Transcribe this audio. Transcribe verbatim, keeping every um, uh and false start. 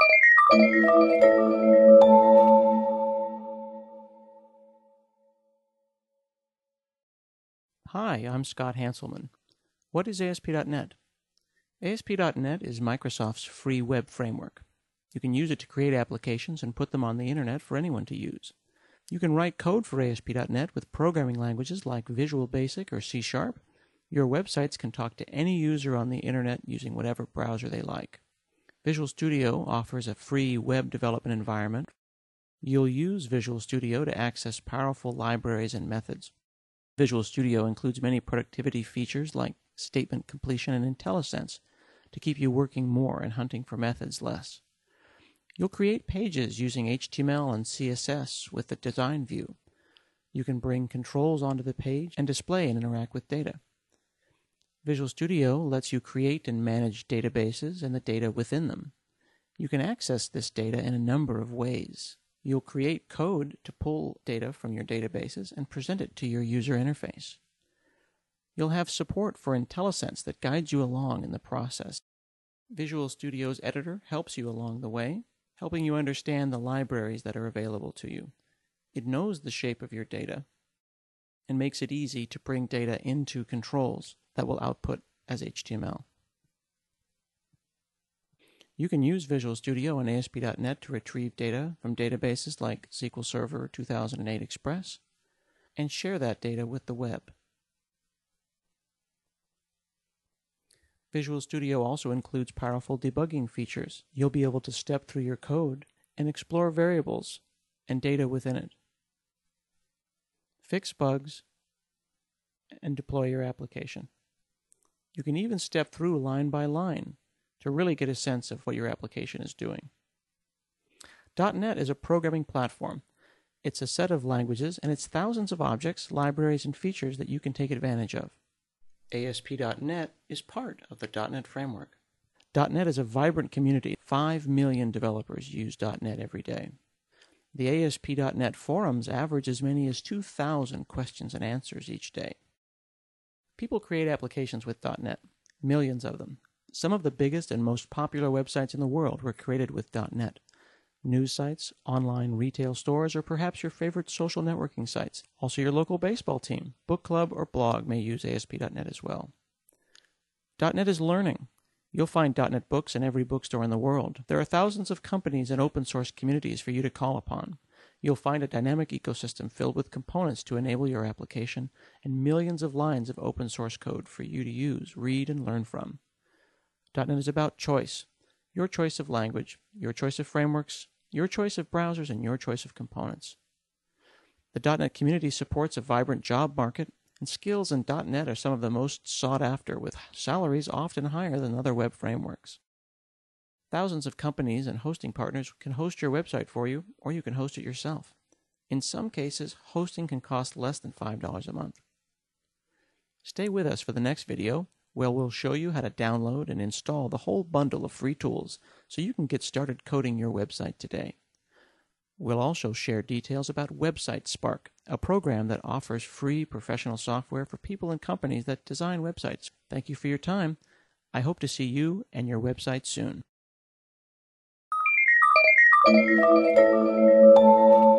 Hi, I'm Scott Hanselman. What is A S P dot net? A S P dot net is Microsoft's free web framework. You can use it to create applications and put them on the internet for anyone to use. You can write code for A S P dot net with programming languages like Visual Basic or C Sharp. Your websites can talk to any user on the internet using whatever browser they like. Visual Studio offers a free web development environment. You'll use Visual Studio to access powerful libraries and methods. Visual Studio includes many productivity features like statement completion and IntelliSense to keep you working more and hunting for methods less. You'll create pages using H T M L and C S S with the design view. You can bring controls onto the page and display and interact with data. Visual Studio lets you create and manage databases and the data within them. You can access this data in a number of ways. You'll create code to pull data from your databases and present it to your user interface. You'll have support for IntelliSense that guides you along in the process. Visual Studio's editor helps you along the way, helping you understand the libraries that are available to you. It knows the shape of your data and makes it easy to bring data into controls that will output as H T M L. You can use Visual Studio and A S P dot net to retrieve data from databases like S Q L Server two thousand eight Express and share that data with the web. Visual Studio also includes powerful debugging features. You'll be able to step through your code and explore variables and data within it, fix bugs, and deploy your application. You can even step through line by line to really get a sense of what your application is doing. .NET is a programming platform. It's a set of languages, and it's thousands of objects, libraries, and features that you can take advantage of. A S P dot net is part of the .NET framework. .NET is a vibrant community. Five million developers use .NET every day. The A S P dot net forums average as many as two thousand questions and answers each day. People create applications with .NET, millions of them. Some of the biggest and most popular websites in the world were created with .NET. News sites, online retail stores, or perhaps your favorite social networking sites. Also your local baseball team, book club, or blog may use A S P dot net as well. .NET is learning. You'll find .NET books in every bookstore in the world. There are thousands of companies and open source communities for you to call upon. You'll find a dynamic ecosystem filled with components to enable your application and millions of lines of open source code for you to use, read, and learn from. .NET is about choice. Your choice of language, your choice of frameworks, your choice of browsers, and your choice of components. The .NET community supports a vibrant job market, and skills in .NET are some of the most sought after, with salaries often higher than other web frameworks. Thousands of companies and hosting partners can host your website for you, or you can host it yourself. In some cases, hosting can cost less than five dollars a month. Stay with us for the next video, where we'll show you how to download and install the whole bundle of free tools so you can get started coding your website today. We'll also share details about Website Spark, a program that offers free professional software for people and companies that design websites. Thank you for your time. I hope to see you and your website soon.